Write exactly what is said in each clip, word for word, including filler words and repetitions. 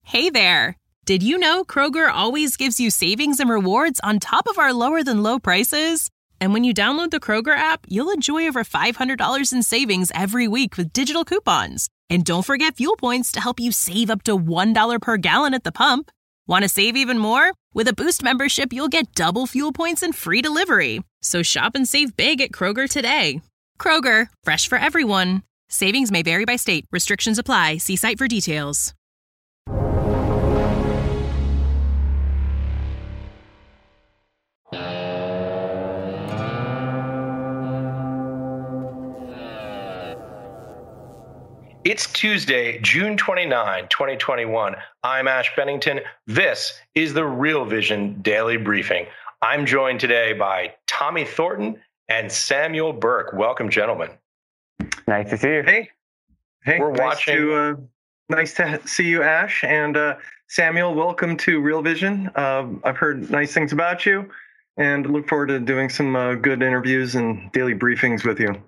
Hey there! Did you know Kroger always gives you savings and rewards on top of our lower than low prices? And when you download the Kroger app, you'll enjoy over five hundred dollars in savings every week with digital coupons. And don't forget fuel points to help you save up to one dollar per gallon at the pump. Want to save even more? With a Boost membership, you'll get double fuel points and free delivery. So shop and save big at Kroger today. Kroger, fresh for everyone. Savings may vary by state. Restrictions apply. See site for details. It's Tuesday, June twenty-ninth, twenty twenty-one. I'm Ash Bennington. This is the Real Vision Daily Briefing. I'm joined today by Tommy Thornton and Samuel Burke. Welcome, gentlemen. Nice to see you. Hey, hey, we're nice watching. To, uh, nice to see you, Ash, and uh, Samuel. Welcome to Real Vision. Uh, I've heard nice things about you, and look forward to doing some uh, good interviews and daily briefings with you.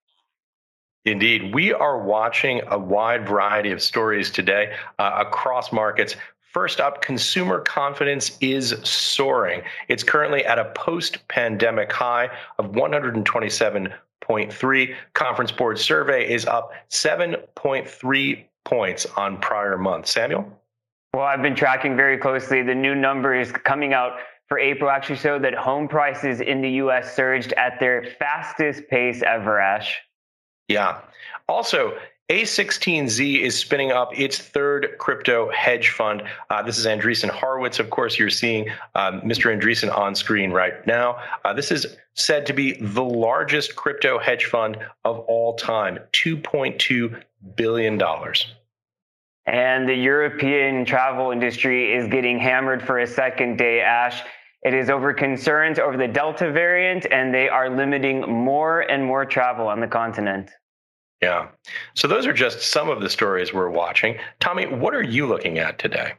Indeed. We are watching a wide variety of stories today uh, across markets. First up, consumer confidence is soaring. It's currently at a post-pandemic high of one hundred twenty-seven point three. Conference Board survey is up seven point three points on prior month. Samuel? Well, I've been tracking very closely. The new numbers coming out for April actually show that home prices in the U S surged at their fastest pace ever, Ash. Yeah. Also, A sixteen Z is spinning up its third crypto hedge fund. Uh, this is Andreessen Horowitz. Of course, you're seeing um, Mister Andreessen on screen right now. Uh, this is said to be the largest crypto hedge fund of all time, two point two billion dollars. And the European travel industry is getting hammered for a second day, Ash. It is over concerns over the Delta variant, and they are limiting more and more travel on the continent. Yeah. So those are just some of the stories we're watching. Tommy, what are you looking at today?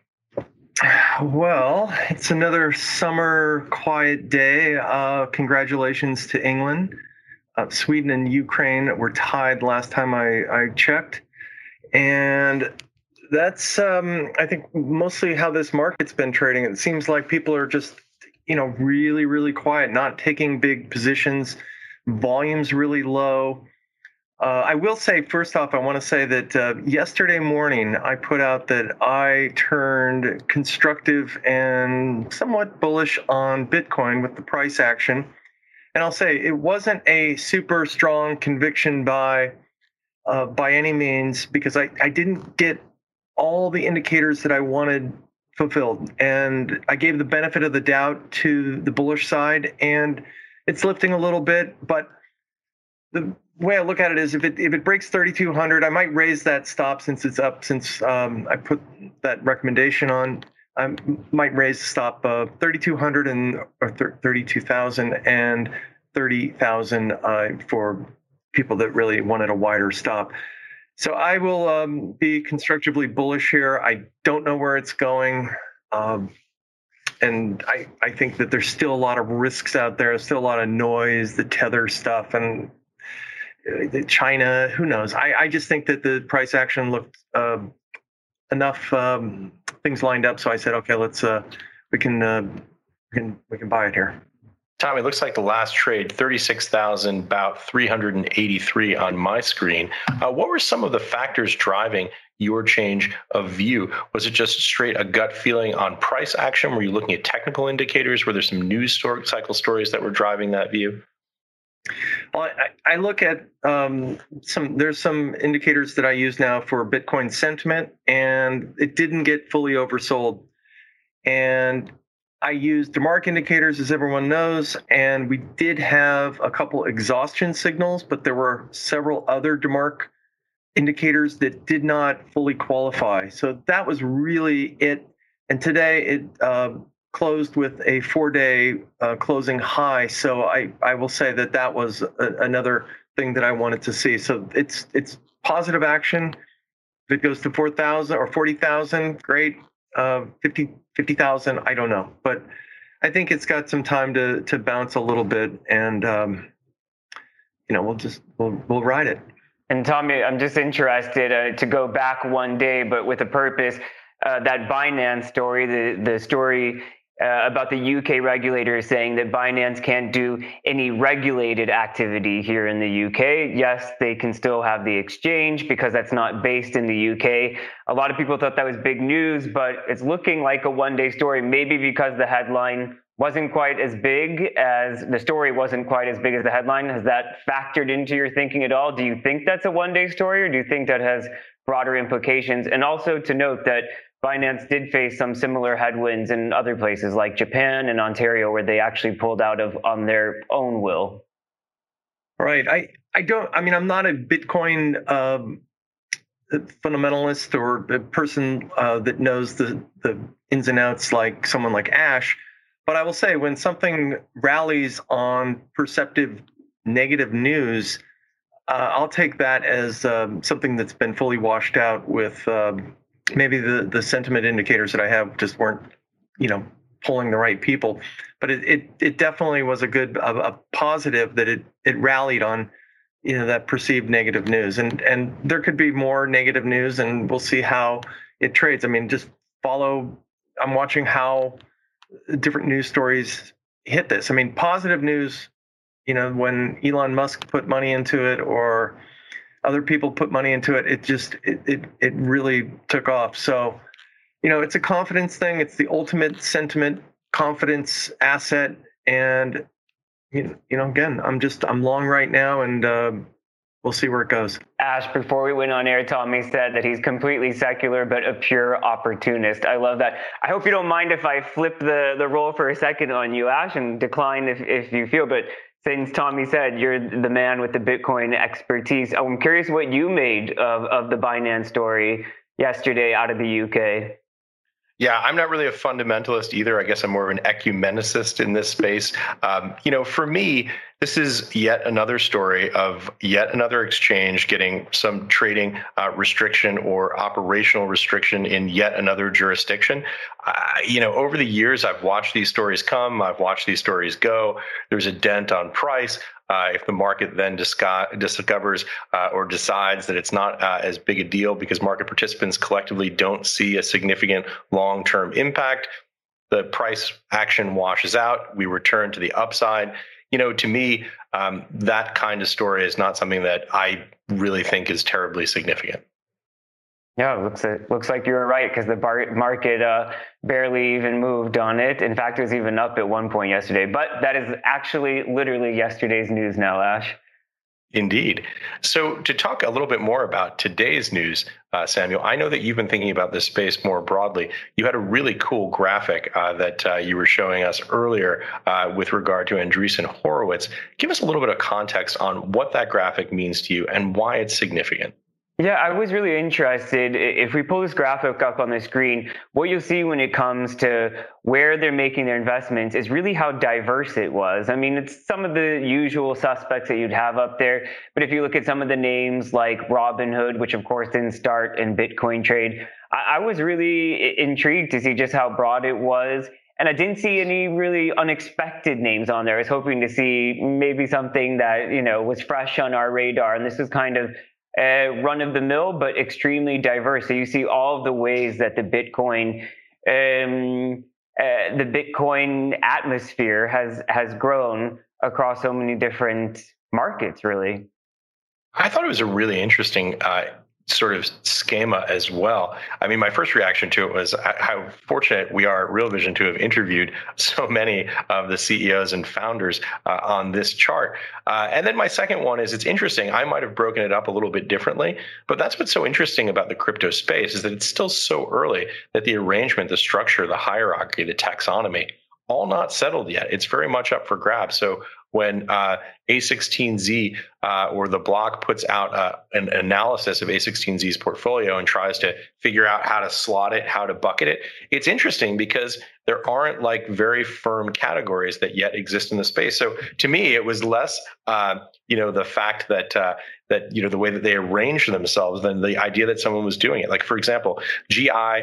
Well, it's another summer quiet day. Uh, congratulations to England. Uh, Sweden and Ukraine were tied last time I, I checked. And that's, um, I think, mostly how this market's been trading. It seems like people are just you know, really, really quiet, not taking big positions, volumes really low. Uh, I will say, first off, I want to say that uh, yesterday morning, I put out that I turned constructive and somewhat bullish on Bitcoin with the price action. And I'll say it wasn't a super strong conviction by uh, by any means, because I, I didn't get all the indicators that I wanted fulfilled. And I gave the benefit of the doubt to the bullish side, and it's lifting a little bit. But the way I look at it is if it if it breaks thirty-two hundred, I might raise that stop since it's up, since um, I put that recommendation on. I might raise the stop uh, thirty-two hundred and or thirty-two thousand and thirty thousand uh, for people that really wanted a wider stop. So I will um, be constructively bullish here. I don't know where it's going. Um, and I, I think that there's still a lot of risks out there, still a lot of noise, the Tether stuff, and uh, China, who knows? I, I just think that the price action looked uh, enough um, things lined up. So I said, okay, let's, uh, we can, uh, we can, we can buy it here. Tommy, it looks like the last trade, thirty-six thousand, about three hundred eighty-three on my screen. Uh, what were some of the factors driving your change of view? Was it just straight a gut feeling on price action? Were you looking at technical indicators? Were there some news story, cycle stories that were driving that view? Well, I, I look at um, some, there's some indicators that I use now for Bitcoin sentiment, and it didn't get fully oversold. And I used DeMark indicators, as everyone knows, and we did have a couple exhaustion signals, but there were several other DeMark indicators that did not fully qualify. So that was really it. And today it uh, closed with a four-day uh, closing high. So I, I will say that that was a, another thing that I wanted to see. So it's it's positive action. If it goes to four thousand or forty thousand, great. Uh, fifty thousand, I don't know. But I think it's got some time to to bounce a little bit. And, um, you know, we'll just, we'll, we'll ride it. And Tommy, I'm just interested uh, to go back one day, but with a purpose. uh, that Binance story, the, the story uh, about the U K regulators saying that Binance can't do any regulated activity here in the U K. Yes, they can still have the exchange because that's not based in the U K. A lot of people thought that was big news, but it's looking like a one-day story, maybe because the headline wasn't quite as big as the story wasn't quite as big as the headline. Has that factored into your thinking at all? Do you think that's a one-day story, or do you think that has broader implications? And also to note that Binance did face some similar headwinds in other places like Japan and Ontario, where they actually pulled out of on their own will. Right. I, I don't, I mean, I'm not a Bitcoin um, fundamentalist or a person uh, that knows the, the ins and outs like someone like Ash. But I will say, when something rallies on perceptive negative news, uh, I'll take that as um, something that's been fully washed out with um, maybe the, the sentiment indicators that I have just weren't, you know, pulling the right people. But it it, it definitely was a good, a, a positive that it it rallied on, you know, that perceived negative news. And and there could be more negative news, and we'll see how it trades. I mean, just follow. I'm watching how different news stories hit this. I mean, positive news, you know, when Elon Musk put money into it or other people put money into it, it just, it, it, it really took off. So, you know, it's a confidence thing. It's the ultimate sentiment confidence asset. And, you know, you know again, I'm just, I'm long right now, and uh, we'll see where it goes. Ash, before we went on air, Tommy said that he's completely secular, but a pure opportunist. I love that. I hope you don't mind if I flip the, the role for a second on you, Ash, and decline if, if you feel. But since Tommy said you're the man with the Bitcoin expertise, I'm curious what you made of, of the Binance story yesterday out of the U K. Yeah, I'm not really a fundamentalist either. I guess I'm more of an ecumenicist in this space. Um, you know, for me, this is yet another story of yet another exchange getting some trading uh, restriction or operational restriction in yet another jurisdiction. Uh, you know, over the years, I've watched these stories come. I've watched these stories go. There's a dent on price. Uh, if the market then disco- discovers uh, or decides that it's not uh, as big a deal because market participants collectively don't see a significant long-term impact, the price action washes out. We return to the upside. You know, to me, um, that kind of story is not something that I really think is terribly significant. Yeah, it looks, it looks like you were right, because the bar- market uh, barely even moved on it. In fact, it was even up at one point yesterday. But that is actually literally yesterday's news now, Ash. Indeed. So to talk a little bit more about today's news, uh, Samuel, I know that you've been thinking about this space more broadly. You had a really cool graphic uh, that uh, you were showing us earlier uh, with regard to Andreessen Horowitz. Give us a little bit of context on what that graphic means to you and why it's significant. Yeah, I was really interested. If we pull this graphic up on the screen, what you'll see when it comes to where they're making their investments is really how diverse it was. I mean, it's some of the usual suspects that you'd have up there. But if you look at some of the names like Robinhood, which of course didn't start in Bitcoin trade, I, I was really intrigued to see just how broad it was. And I didn't see any really unexpected names on there. I was hoping to see maybe something that, you know, was fresh on our radar. And this is kind of Uh, run of the mill, but extremely diverse. So you see all of the ways that the Bitcoin, um, uh, the Bitcoin atmosphere has has grown across so many different markets. Really, I thought it was a really interesting uh, sort of schema as well. I mean, my first reaction to it was how fortunate we are at Real Vision to have interviewed so many of the C E Os and founders uh, on this chart. Uh, and then my second one is, it's interesting. I might have broken it up a little bit differently, but that's what's so interesting about the crypto space, is that it's still so early that the arrangement, the structure, the hierarchy, the taxonomy, all not settled yet. It's very much up for grabs. So when uh, A sixteen Z uh, or the block puts out uh, an analysis of A sixteen Z's portfolio and tries to figure out how to slot it, how to bucket it, it's interesting because there aren't like very firm categories that yet exist in the space. So to me, it was less, uh, you know, the fact that uh, that you know the way that they arranged themselves than the idea that someone was doing it. Like, for example, G I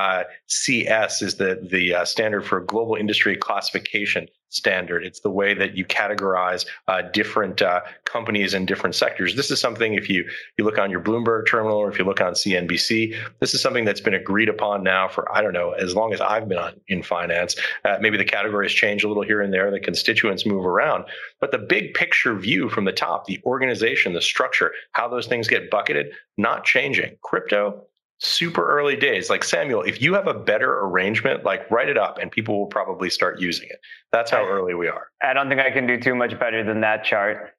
C S is the the uh, standard for Global Industry Classification Standard. It's the way that you categorize uh, different uh, companies and different sectors. This is something, if you, you look on your Bloomberg terminal or if you look on C N B C, this is something that's been agreed upon now for, I don't know, as long as I've been on, in finance. Uh, maybe the categories change a little here and there, the constituents move around, but the big picture view from the top, the organization, the structure, how those things get bucketed, not changing. Crypto, super early days. Like, Samuel, if you have a better arrangement, like, write it up and people will probably start using it. That's how early we are. I don't think I can do too much better than that chart.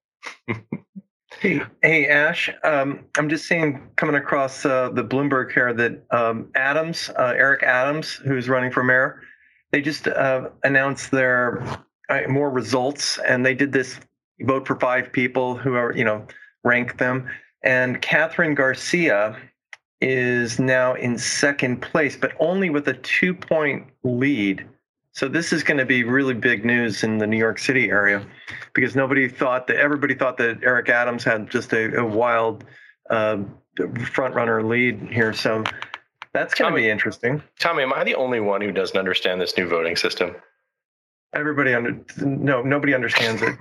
Hey, hey, Ash, um, I'm just seeing coming across uh, the Bloomberg here that um, Adams, uh, Eric Adams, who's running for mayor, they just uh, announced their uh, more results, and they did this vote for five people who are, you know, rank them. And Catherine Garcia is now in second place, but only with a two-point lead. So this is going to be really big news in the New York City area, because nobody thought that everybody thought that Eric Adams had just a, a wild uh, front-runner lead here. So that's going to be interesting. Tommy, am I the only one who doesn't understand this new voting system? Everybody under no, nobody understands it.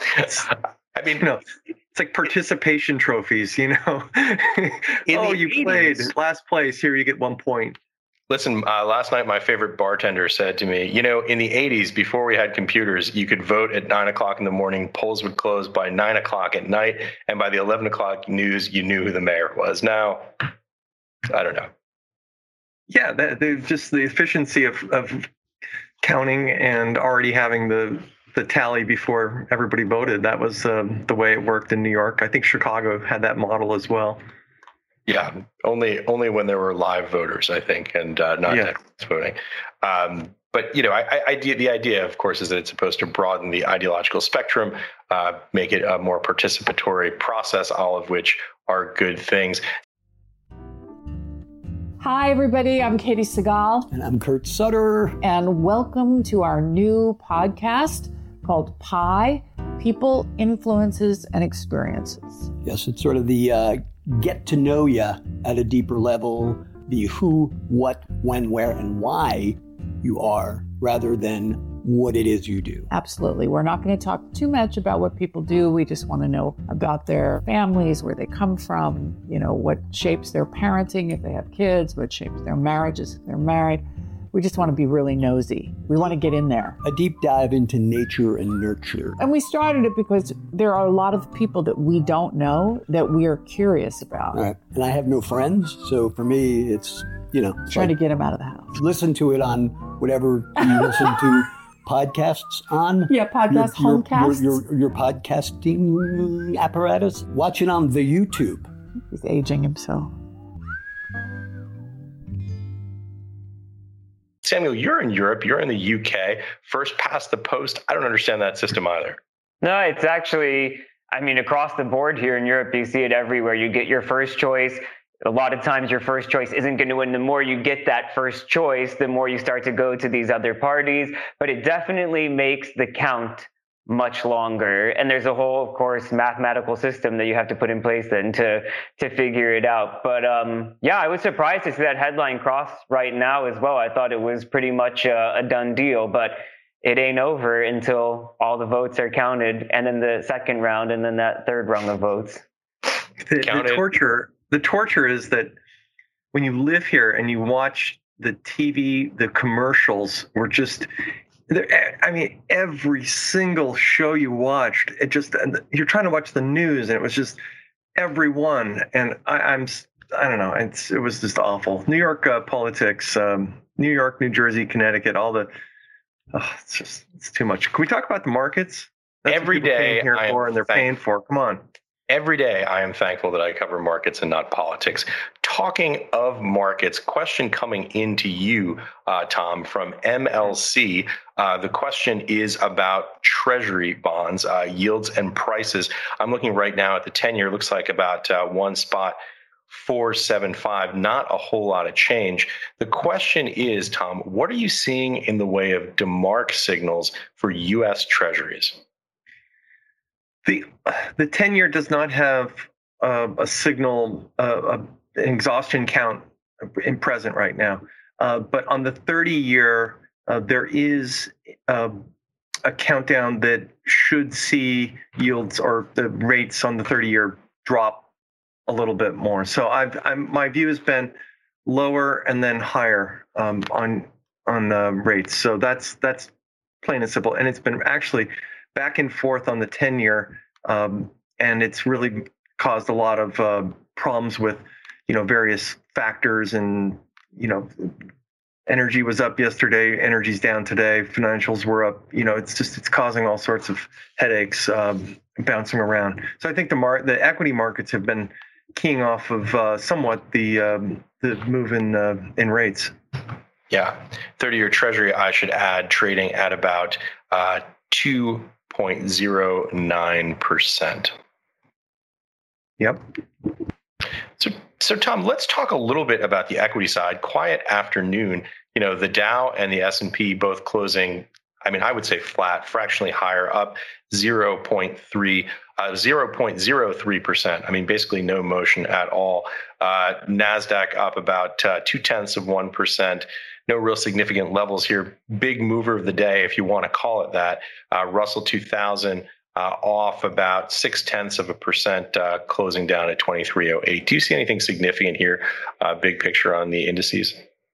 I mean, no, it's like participation trophies, you know. Oh, you eighties played last place. Here, you get one point. Listen, uh, last night my favorite bartender said to me, you know, in the eighties, before we had computers, you could vote at nine o'clock in the morning. Polls would close by nine o'clock at night, and by the eleven o'clock news, you knew who the mayor was. Now, I don't know. Yeah, that, just the efficiency of of counting and already having the. the tally before everybody voted. That was um, the way it worked in New York. I think Chicago had that model as well. Yeah, only only when there were live voters, I think, and uh, not yeah. text voting. Um, but, you know, I, I, the idea, of course, is that it's supposed to broaden the ideological spectrum, uh, make it a more participatory process, all of which are good things. Hi, everybody. I'm Katie Segal. And I'm Kurt Sutter. And welcome to our new podcast called Pi, People, Influences, and Experiences. Yes, it's sort of the uh, get to know you at a deeper level, the who, what, when, where, and why you are, rather than what it is you do. Absolutely. We're not going to talk too much about what people do. We just want to know about their families, where they come from, you know, what shapes their parenting if they have kids, what shapes their marriages if they're married. We just want to be really nosy. We want to get in there. A deep dive into nature and nurture. And we started it because there are a lot of people that we don't know that we are curious about. Right. And I have no friends, so for me, it's, you know. Trying like, to get them out of the house. Listen to it on whatever you listen to podcasts on. Yeah, podcast, your, homecasts. Your, your, your podcasting apparatus. Watch it on the YouTube. He's aging himself. Samuel, you're in Europe, you're in the U K, first past the post. I don't understand that system either. No, it's actually, I mean, across the board here in Europe, you see it everywhere. You get your first choice. A lot of times your first choice isn't going to win. The more you get that first choice, the more you start to go to these other parties. But it definitely makes the count much longer. And there's a whole, of course, mathematical system that you have to put in place then to to figure it out. But um, yeah, I was surprised to see that headline cross right now as well. I thought it was pretty much a, a done deal, but it ain't over until all the votes are counted, and then the second round, and then that third round of votes. The, the torture, the torture is that when you live here and you watch the T V, the commercials were just. I mean, every single show you watched, it just, you're trying to watch the news and it was just every one. And I, I'm, I don't know, it's, it was just awful. New York uh, politics, um, New York, New Jersey, Connecticut, all the, oh, it's just, it's too much. Can we talk about the markets? That's every what day here for and they're thank- paying for. Come on. Every day, I am thankful that I cover markets and not politics. Talking of markets, question coming into you, uh, Tom, from M L C. Uh, the question is about Treasury bonds, uh, yields and prices. I'm looking right now at the ten-year. Looks like about uh, one spot, four seventy-five. Not a whole lot of change. The question is, Tom, what are you seeing in the way of DeMark signals for U S Treasuries? The the ten-year does not have uh, a signal, uh, an exhaustion count in present right now. Uh, but on the thirty-year, uh, there is uh, a countdown that should see yields or the rates on the thirty-year drop a little bit more. So I've I'm, my view has been lower and then higher um, on on uh, rates. So that's that's plain and simple. And it's been actually back and forth on the ten-year, um, and it's really caused a lot of uh, problems with, you know, various factors. And, you know, energy was up yesterday, energy's down today, financials were up. You know, it's just it's causing all sorts of headaches um, bouncing around. So I think the mar- the equity markets have been keying off of uh, somewhat the um, the move in uh, in rates. Yeah, thirty-year Treasury, I should add, trading at about uh, two point zero nine percent. Yep. So, so Tom, let's talk a little bit about the equity side. Quiet afternoon. You know, the Dow and the S and P both closing, I mean, I would say flat, fractionally higher, up zero point three, uh, zero point zero three percent. I mean, basically no motion at all. Uh, NASDAQ up about uh, two tenths of one percent. No real significant levels here. Big mover of the day, if you want to call it that. Uh, Russell two thousand uh, off about six tenths of a percent, uh, closing down at twenty-three oh eight. Do you see anything significant here? Uh, big picture on the indices.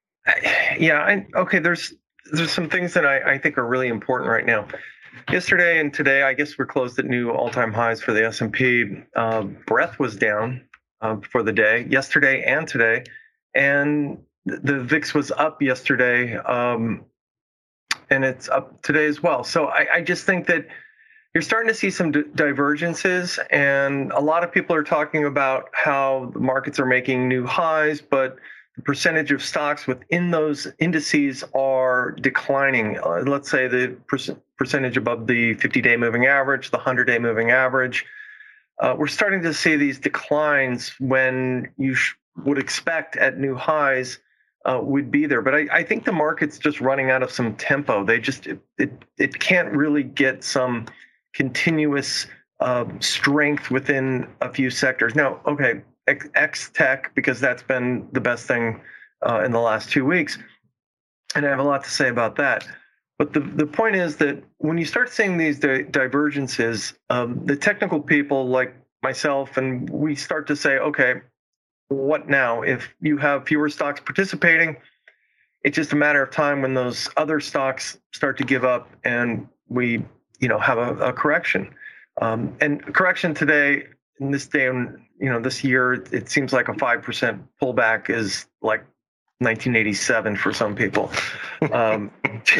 Yeah. I, okay. There's there's some things that I, I think are really important right now. Yesterday and today, I guess we're closed at new all-time highs for the S and P. Uh, breadth was down uh, for the day, yesterday and today, and the V I X was up yesterday, um, and it's up today as well. So I, I just think that you're starting to see some d- divergences, and a lot of people are talking about how the markets are making new highs, but the percentage of stocks within those indices are declining. Uh, let's say the per- percentage above the fifty-day moving average, the one hundred-day moving average. Uh, we're starting to see these declines when you sh- would expect at new highs uh, would be there. But I, I think the market's just running out of some tempo. They just, it it, it can't really get some continuous uh, strength within a few sectors. Now, okay, X, X tech, because that's been the best thing uh, in the last two weeks. And I have a lot to say about that. But the, the point is that when you start seeing these di- divergences, um, the technical people like myself, and we start to say, okay, what now? If you have fewer stocks participating, it's just a matter of time when those other stocks start to give up and we, you know, have a, a correction. Um, and correction today, in this day, you know, this year, it seems like a five percent pullback is like nineteen eighty-seven for some people. Um,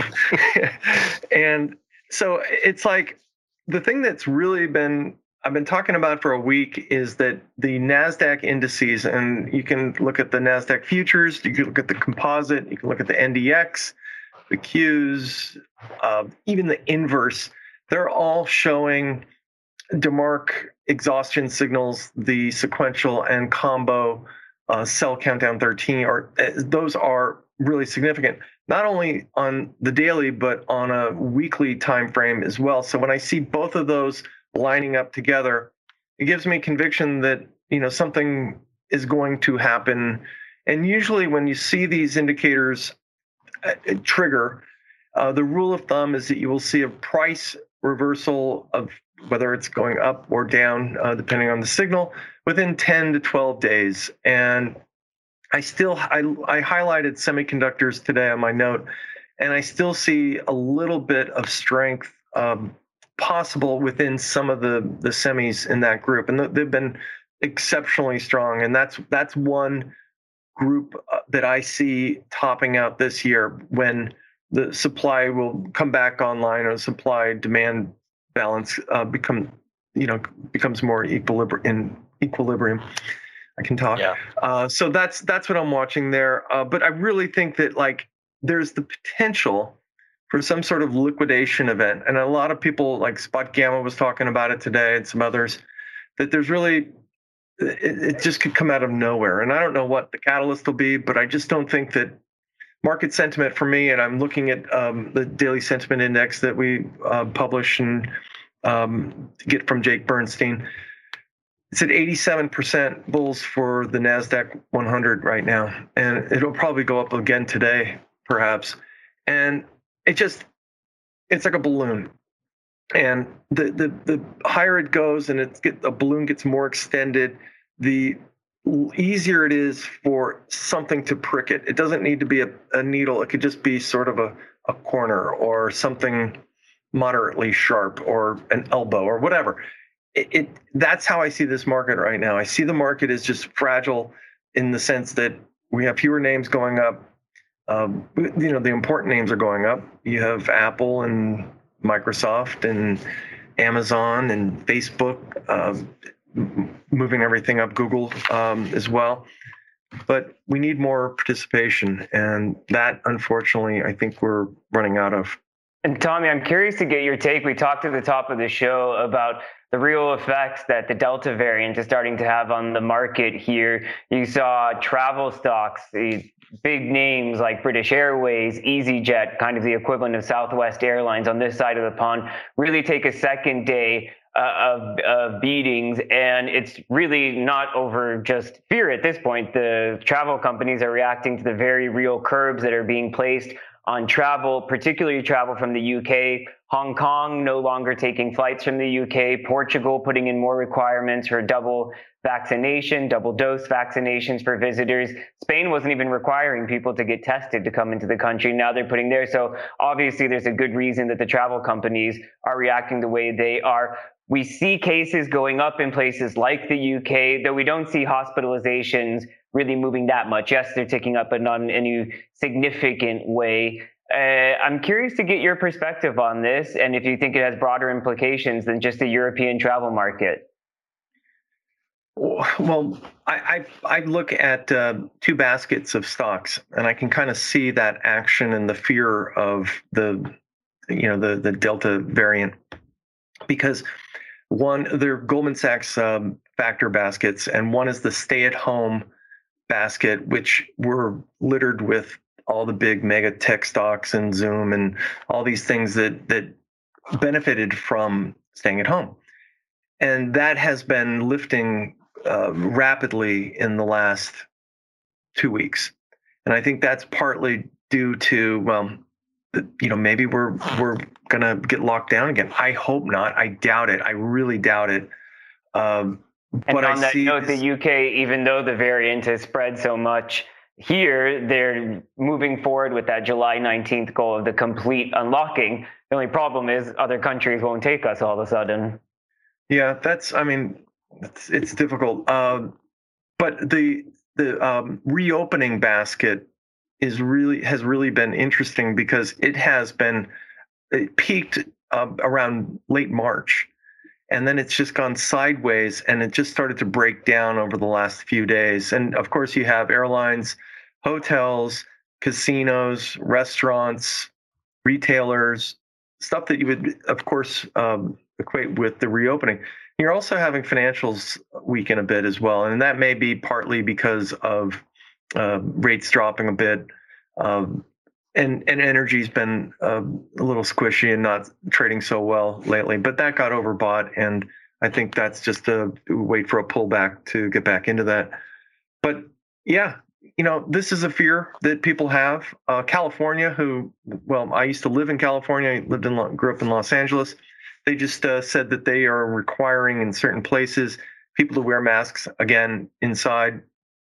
and so it's like the thing that's really been, I've been talking about for a week is that the NASDAQ indices, and you can look at the NASDAQ futures, you can look at the composite, you can look at the N D X, the Qs, uh, even the inverse, they're all showing DeMark exhaustion signals, the sequential and combo uh, sell countdown thirteen, or uh, those are really significant, not only on the daily, but on a weekly time frame as well. So when I see both of those lining up together, it gives me conviction that, you know, something is going to happen. And usually when you see these indicators uh, trigger, uh, the rule of thumb is that you will see a price reversal of whether it's going up or down, uh, depending on the signal, within ten to twelve days. And I still, I, I highlighted semiconductors today on my note, and I still see a little bit of strength um, possible within some of the, the semis in that group. And they've been exceptionally strong. And that's, that's one group that I see topping out this year when the supply will come back online, or supply demand balance uh, become, you know, becomes more equilibri- in equilibrium. I can talk. Yeah. Uh, so that's that's what I'm watching there. Uh, but I really think that like there's the potential for some sort of liquidation event, and a lot of people like Spot Gamma was talking about it today, and some others, that there's really it, it just could come out of nowhere. And I don't know what the catalyst will be, but I just don't think that market sentiment for me, and I'm looking at um, the daily sentiment index that we uh, publish and um, get from Jake Bernstein. It's at eighty-seven percent bulls for the NASDAQ one hundred right now, and it'll probably go up again today, perhaps. And it just, it's like a balloon. And the, the, the higher it goes and it's get, a balloon gets more extended, the easier it is for something to prick it. It doesn't need to be a, a needle. It could just be sort of a, a corner or something moderately sharp or an elbow or whatever. It, it that's how I see this market right now. I see the market as just fragile in the sense that we have fewer names going up. Um, you know, the important names are going up. You have Apple and Microsoft and Amazon and Facebook um, moving everything up, Google um, as well. But we need more participation, and that, unfortunately, I think we're running out of. And Tommy, I'm curious to get your take. We talked at the top of the show about the real effects that the Delta variant is starting to have on the market here. You saw travel stocks, the big names like British Airways, EasyJet, kind of the equivalent of Southwest Airlines on this side of the pond, really take a second day uh, of, of beatings. And it's really not over just fear at this point. The travel companies are reacting to the very real curbs that are being placed on travel, particularly travel from the U K. Hong Kong no longer taking flights from the U K. Portugal putting in more requirements for double vaccination, double dose vaccinations for visitors. Spain wasn't even requiring people to get tested to come into the country. Now they're putting there. So obviously there's a good reason that the travel companies are reacting the way they are. We see cases going up in places like the U K, though we don't see hospitalizations really moving that much. Yes, they're ticking up, but not in any significant way. Uh, I'm curious to get your perspective on this, and if you think it has broader implications than just the European travel market. Well, I, I, I look at uh, two baskets of stocks, and I can kind of see that action and the fear of the, you know, the the Delta variant, because one, they're Goldman Sachs um, factor baskets, and one is the stay-at-home basket, which were littered with all the big mega tech stocks and Zoom and all these things that that benefited from staying at home. And that has been lifting uh, rapidly in the last two weeks. And I think that's partly due to, well, you know, maybe we're we're going to get locked down again. I hope not. I doubt it. I really doubt it. Um, And but on I that see note, this, the U K, even though the variant has spread so much here, they're moving forward with that July nineteenth goal of the complete unlocking. The only problem is other countries won't take us all of a sudden. Yeah, that's, I mean, it's, it's difficult. Uh, but the the um, reopening basket is really has really been interesting because it has been, it peaked uh, around late March. And then it's just gone sideways, and it just started to break down over the last few days. And of course, you have airlines, hotels, casinos, restaurants, retailers, stuff that you would, of course, um, equate with the reopening. You're also having financials weaken a bit as well. And that may be partly because of uh, rates dropping a bit. Um, And and energy's been uh, a little squishy and not trading so well lately, but that got overbought, and I think that's just a wait for a pullback to get back into that. But yeah, you know, this is a fear that people have. Uh, California, who, well, I used to live in California, I lived in, grew up in Los Angeles. They just uh, said that they are requiring in certain places people to wear masks again inside.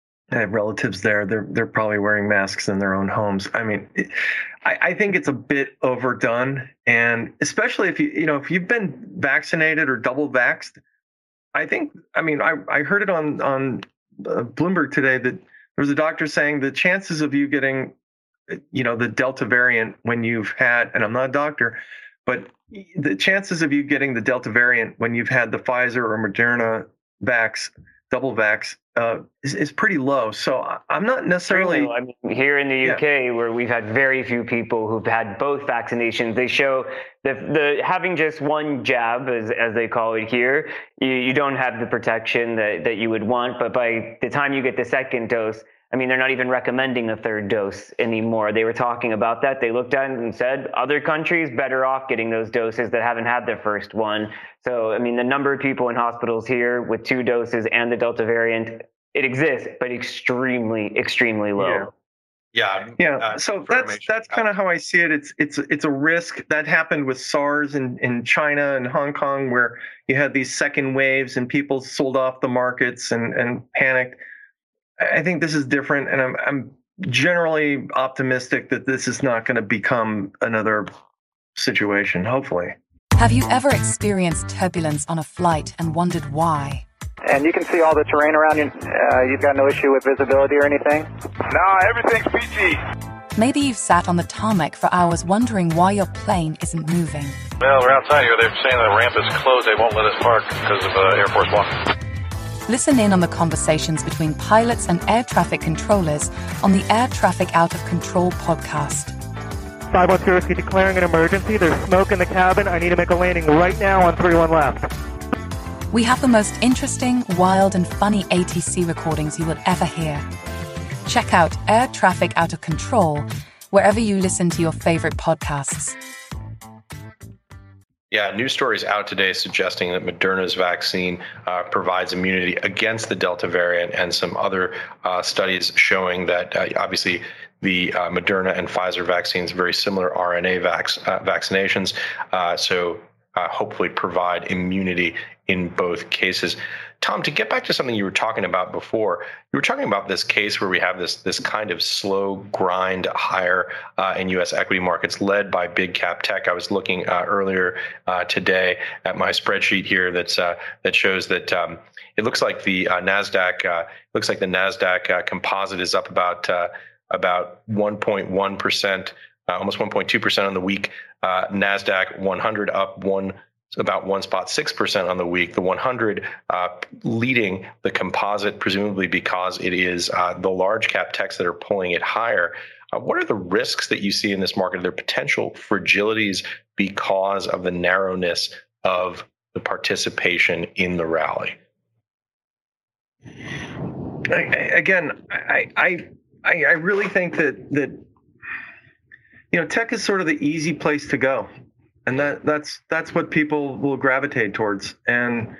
I have relatives there. They're they're probably wearing masks in their own homes. I mean, it, I, I think it's a bit overdone, and especially if you you know if you've been vaccinated or double vaxxed, I think. I mean, I, I heard it on on uh, Bloomberg today that there was a doctor saying the chances of you getting, you know, the Delta variant when you've had, and I'm not a doctor, but the chances of you getting the Delta variant when you've had the Pfizer or Moderna vax, double vax, uh, is, is pretty low. So I'm not necessarily. I mean, here in the U K, yeah. where we've had very few people who've had both vaccinations, they show that the having just one jab, as as they call it here, you, you don't have the protection that, that you would want. But by the time you get the second dose, I mean, they're not even recommending a third dose anymore. They were talking about that. They looked at it and said, other countries better off getting those doses that haven't had their first one. So, I mean, the number of people in hospitals here with two doses and the Delta variant, it exists, but extremely, extremely low. Yeah. Yeah, yeah. Uh, so that's that's kind of how I see it. It's it's it's a risk that happened with SARS in, in China and Hong Kong, where you had these second waves and people sold off the markets and, and panicked. I think this is different, and I'm I'm generally optimistic that this is not going to become another situation. Hopefully. Have you ever experienced turbulence on a flight and wondered why? And you can see all the terrain around you. Uh, you've got no issue with visibility or anything? No, everything's peachy. Maybe you've sat on the tarmac for hours wondering why your plane isn't moving. Well, we're outside here. They're saying the ramp is closed. They won't let us park because of uh, Air Force One. Listen in on the conversations between pilots and air traffic controllers on the Air Traffic Out of Control podcast. five one zero, declaring an emergency. There's smoke in the cabin. I need to make a landing right now on three one left. We have the most interesting, wild, and funny A T C recordings you will ever hear. Check out Air Traffic Out of Control wherever you listen to your favorite podcasts. Yeah, news stories out today suggesting that Moderna's vaccine uh, provides immunity against the Delta variant, and some other uh, studies showing that uh, obviously the uh, Moderna and Pfizer vaccines, very similar R N A vac- uh, vaccinations, uh, so uh, hopefully provide immunity in both cases. Tom, to get back to something you were talking about before, you were talking about this case where we have this this kind of slow grind higher uh, in U S equity markets led by big cap tech. I was looking uh, earlier uh, today at my spreadsheet here that's uh, that shows that um, it looks like the uh, Nasdaq uh, looks like the Nasdaq uh, composite is up about uh, about one point one percent, uh, almost one point two percent on the week. Uh, Nasdaq one hundred up one. It's about one spot six percent on the week. The one hundred uh, leading the composite, presumably because it is uh, the large cap techs that are pulling it higher. Uh, what are the risks that you see in this market? Are there potential fragilities because of the narrowness of the participation in the rally? I, again, I, I I really think that that you know tech is sort of the easy place to go. And that, that's that's what people will gravitate towards. And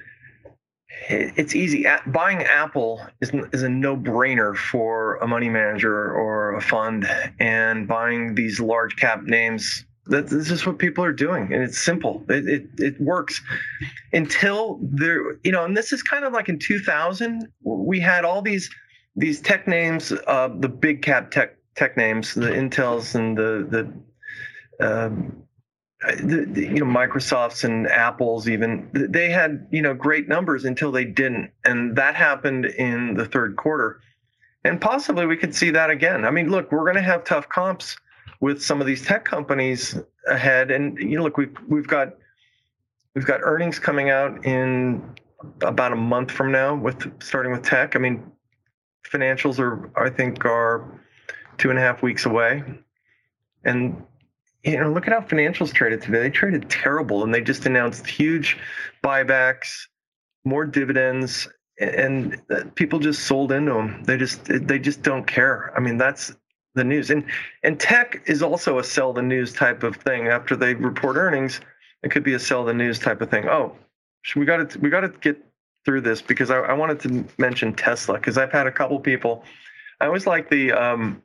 it's easy. Buying Apple is, is a no-brainer for a money manager or a fund. And buying these large cap names, that, this is what people are doing. And it's simple. It, it, it works. Until there, you know, and this is kind of like in two thousand, we had all these these tech names, uh, the big cap tech tech names, the Intels and the, the um, The, the, you know, Microsofts and Apples, even they had, you know, great numbers until they didn't. And that happened in the third quarter. And possibly we could see that again. I mean, look, we're going to have tough comps with some of these tech companies ahead. And, you know, look, we've, we've got, we've got earnings coming out in about a month from now with starting with tech. I mean, financials are, I think, are two and a half weeks away. And, you know, look at how financials traded today. They traded terrible, and they just announced huge buybacks, more dividends, and people just sold into them. They just they just don't care. I mean, that's the news. And and tech is also a sell the news type of thing. After they report earnings, it could be a sell the news type of thing. Oh, we got to we got to get through this because I, I wanted to mention Tesla because I've had a couple people. I always like the um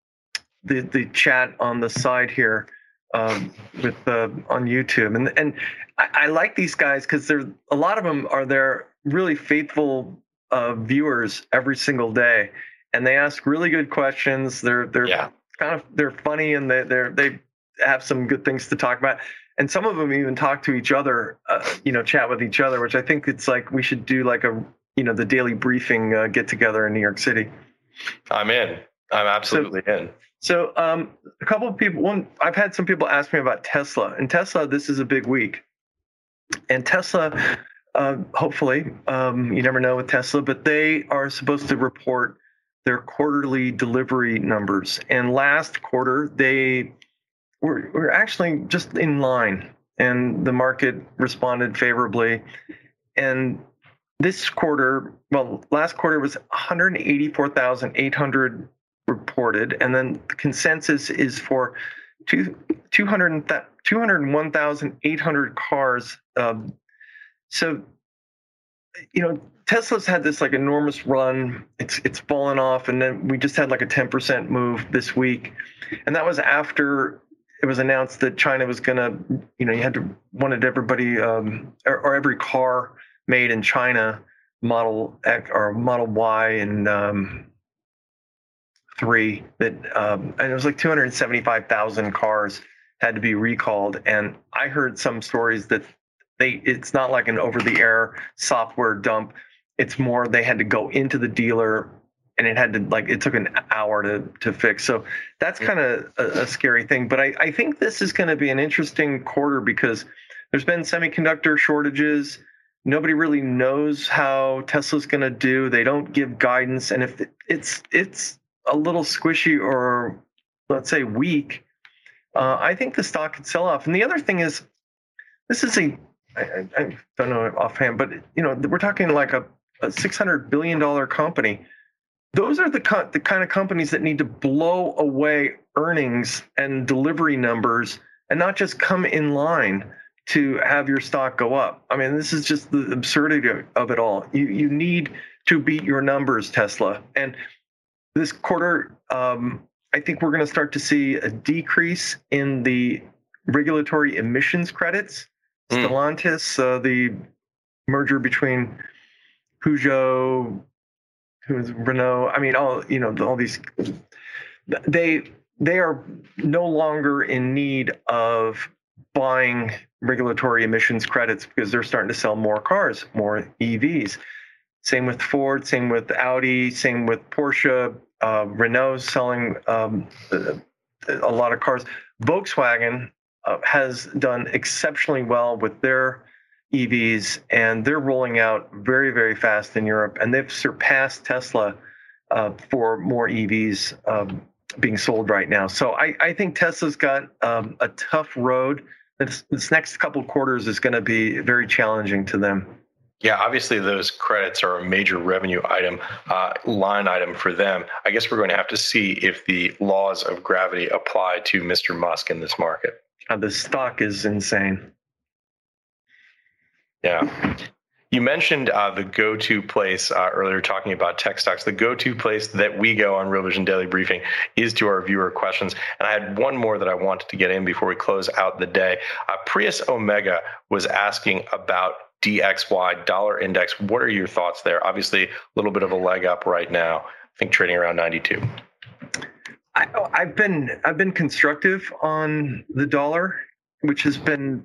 the the chat on the side here. Um, with uh, on YouTube, and and I, I like these guys because they're a lot of them are their really faithful uh, viewers every single day, and they ask really good questions. They're they're yeah. kind of they're funny, and they they they have some good things to talk about. And some of them even talk to each other, uh, you know, chat with each other, which I think it's like we should do like a you know the daily briefing uh, get together in New York City. I'm in. I'm absolutely so, in. So um, a couple of people, one, I've had some people ask me about Tesla. And Tesla, this is a big week. And Tesla, uh, hopefully, um, you never know with Tesla, but they are supposed to report their quarterly delivery numbers. And last quarter, they were, were actually just in line. And the market responded favorably. And this quarter, well, last quarter was one hundred eighty-four thousand eight hundred reported, and then the consensus is for two, two hundred, two hundred one thousand eight hundred cars. Um, so you know, Tesla's had this like enormous run. It's it's fallen off, and then we just had like a ten percent move this week, and that was after it was announced that China was going to, you know, you had to wanted everybody um, or, or every car made in China, Model X or Model Y and um, three, that um, and it was like two hundred seventy-five thousand cars had to be recalled, and I heard some stories that they it's not like an over-the-air software dump. It's more they had to go into the dealer, and it had to like it took an hour to to fix. So that's kind of a, a scary thing. But I, I think this is going to be an interesting quarter because there's been semiconductor shortages. Nobody really knows how Tesla's going to do. They don't give guidance, and if it's it's a little squishy or let's say weak, uh, I think the stock could sell off. And the other thing is, this is a I, I don't know offhand, but you know we're talking like a a six hundred billion dollars company. Those are the, co- the kind of companies that need to blow away earnings and delivery numbers and not just come in line to have your stock go up. I mean, this is just the absurdity of it all. You you need to beat your numbers, Tesla. And this quarter, um, I think we're going to start to see a decrease in the regulatory emissions credits. Mm. Stellantis, uh, the merger between Peugeot, who's Renault. I mean, all you know, all these. They they are no longer in need of buying regulatory emissions credits because they're starting to sell more cars, more E Vs. Same with Ford, same with Audi, same with Porsche. Uh, Renault's selling um, a lot of cars. Volkswagen uh, has done exceptionally well with their E Vs, and they're rolling out very, very fast in Europe, and they've surpassed Tesla uh, for more E Vs um, being sold right now. So I, I think Tesla's got um, a tough road. This, this next couple of quarters is going to be very challenging to them. Yeah, obviously those credits are a major revenue item, uh, line item for them. I guess we're going to have to see if the laws of gravity apply to Mister Musk in this market. Uh, the stock is insane. Yeah. You mentioned uh, the go-to place uh, earlier talking about tech stocks. The go-to place that we go on Real Vision Daily Briefing is to our viewer questions. And I had one more that I wanted to get in before we close out the day. Uh, Prius Omega was asking about D X Y, dollar index. What are your thoughts there? Obviously, a little bit of a leg up right now. I think trading around ninety-two. I, I've been I've been constructive on the dollar, which has been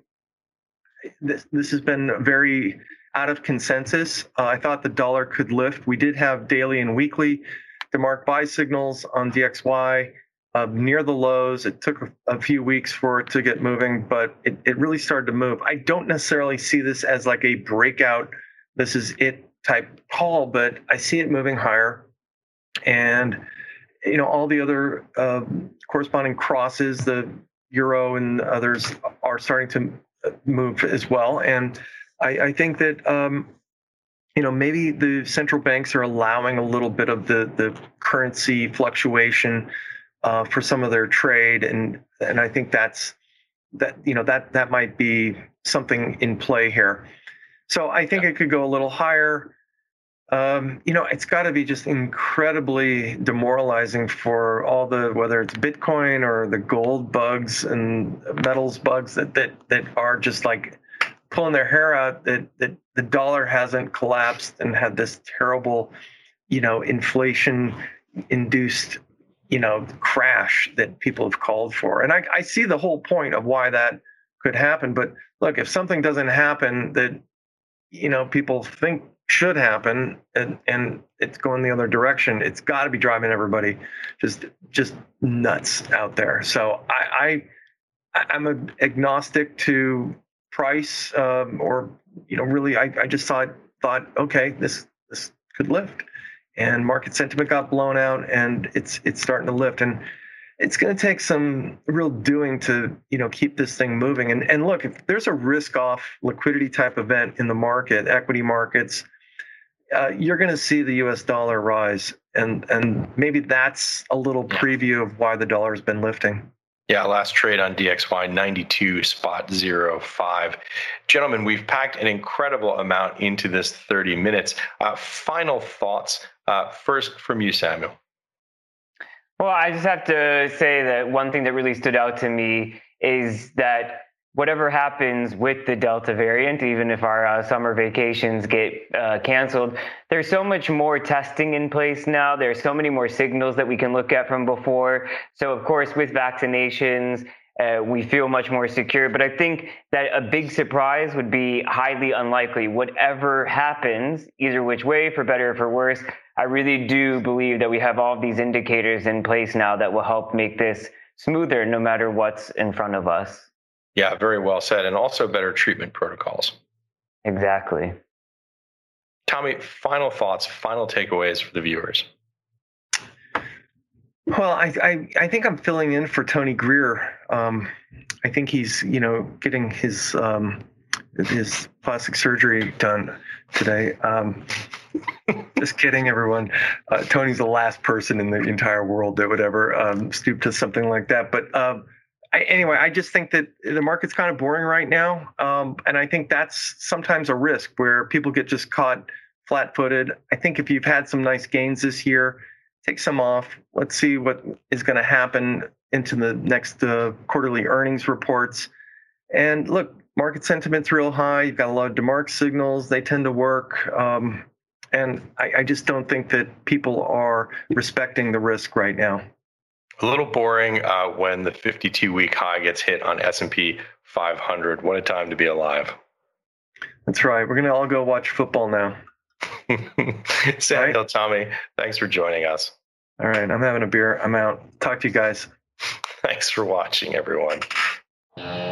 this this has been very out of consensus. Uh, I thought the dollar could lift. We did have daily and weekly to mark buy signals on D X Y uh, near the lows. It took a, a few weeks for it to get moving, but it, it really started to move. I don't necessarily see this as like a breakout, this is it type call, but I see it moving higher. And, you know, all the other uh, corresponding crosses, the euro and others are starting to move as well. And I, I think that, um, you know, maybe the central banks are allowing a little bit of the, the currency fluctuation uh, for some of their trade. And, and I think that's, that, you know, that, that might be something in play here. So I think it could go a little higher. Um, you know, it's got to be just incredibly demoralizing for all the, whether it's Bitcoin or the gold bugs and metals bugs that, that, that are just like pulling their hair out, that, that the dollar hasn't collapsed and had this terrible, you know, inflation induced, you know, crash that people have called for. And I, I see the whole point of why that could happen. But look, if something doesn't happen that, you know, people think should happen and, and it's going the other direction, it's got to be driving everybody just just nuts out there. So I, I I'm a agnostic to price, um, or you know, really, I, I just thought thought okay, this this could lift, and market sentiment got blown out, and it's it's starting to lift, and it's going to take some real doing to you know keep this thing moving. And and look, if there's a risk off liquidity type event in the market, equity markets, uh, you're going to see the U S dollar rise, and and maybe that's a little preview of why the dollar has been lifting. Yeah, last trade on D X Y, ninety-two spot zero five. Gentlemen, we've packed an incredible amount into this thirty minutes. Uh, final thoughts, uh, first from you, Samuel. Well, I just have to say that one thing that really stood out to me is that whatever happens with the Delta variant, even if our uh, summer vacations get uh, canceled, there's so much more testing in place now. There's so many more signals that we can look at from before. So, of course, with vaccinations, uh, we feel much more secure. But I think that a big surprise would be highly unlikely. Whatever happens, either which way, for better or for worse, I really do believe that we have all of these indicators in place now that will help make this smoother no matter what's in front of us. Yeah, very well said. And also better treatment protocols. Exactly. Tommy, final thoughts, final takeaways for the viewers. Well, I, I, I think I'm filling in for Tony Greer. Um, I think he's, you know, getting his um, his plastic surgery done today. Um, just kidding, everyone. Uh, Tony's the last person in the entire world that would ever um, stoop to something like that. But um, I, anyway, I just think that the market's kind of boring right now. Um, and I think that's sometimes a risk where people get just caught flat-footed. I think if you've had some nice gains this year, take some off. Let's see what is going to happen into the next uh, quarterly earnings reports. And look, market sentiment's real high. You've got a lot of DeMarc signals. They tend to work. Um, and I, I just don't think that people are respecting the risk right now. A little boring uh, when the fifty-two week high gets hit on S and P five hundred. What a time to be alive. That's right. We're going to all go watch football now. Samuel, right? Tommy, thanks for joining us. All right. I'm having a beer. I'm out. Talk to you guys. Thanks for watching, everyone.